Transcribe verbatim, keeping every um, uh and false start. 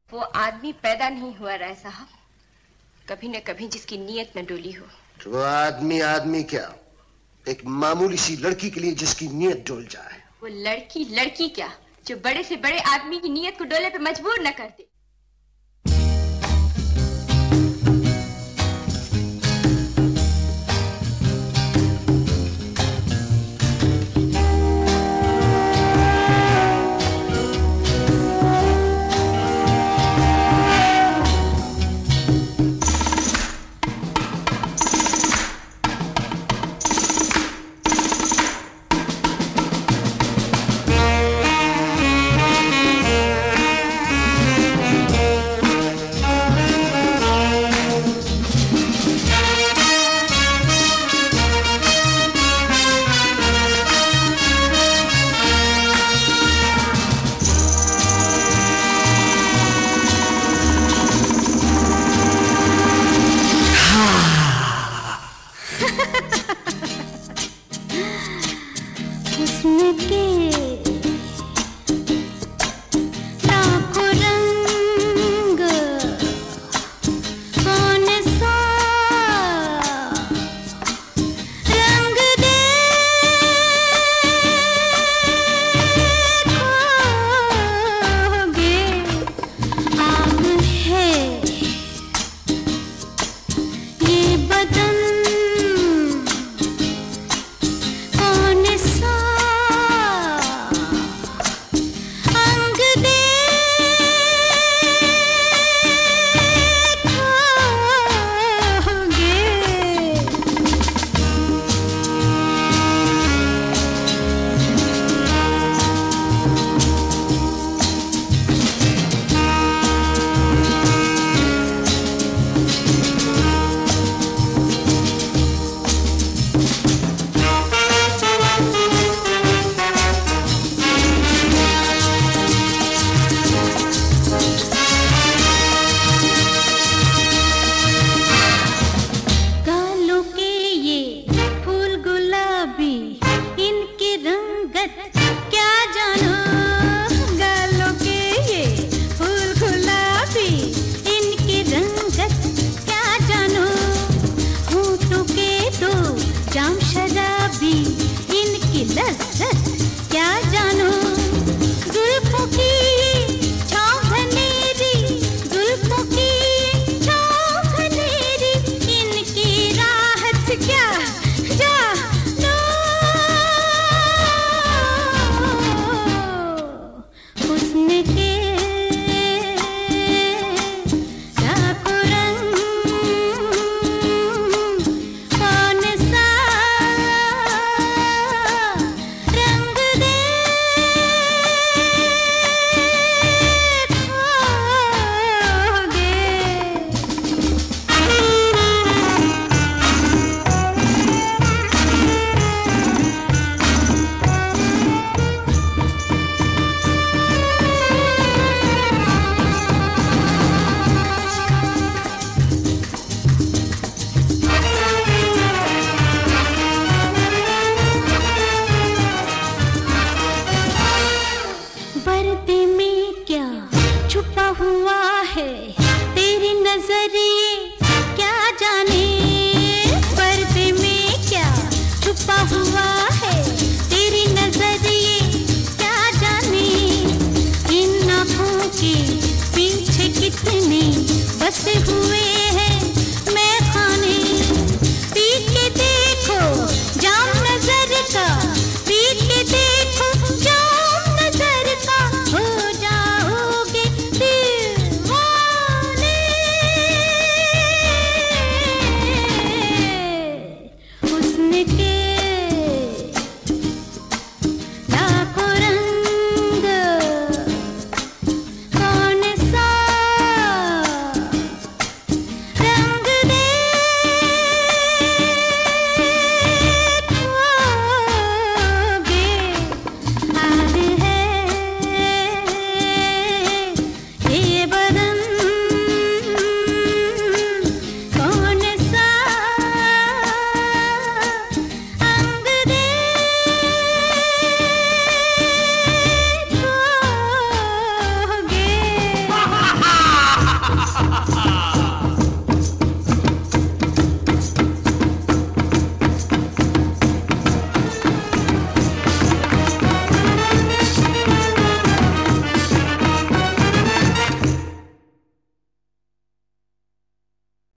वो आदमी पैदा नहीं हुआ राय साहब, कभी न कभी जिसकी नीयत न डोली हो। तो वो आदमी आदमी क्या, एक मामूली सी लड़की के लिए जिसकी नीयत डोल जाए। वो लड़की लड़की क्या जो बड़े से बड़े आदमी की नीयत को डोले पे मजबूर न कर दे। बसे हुए हैं मैं खाने, पी के देखो जाम नजर का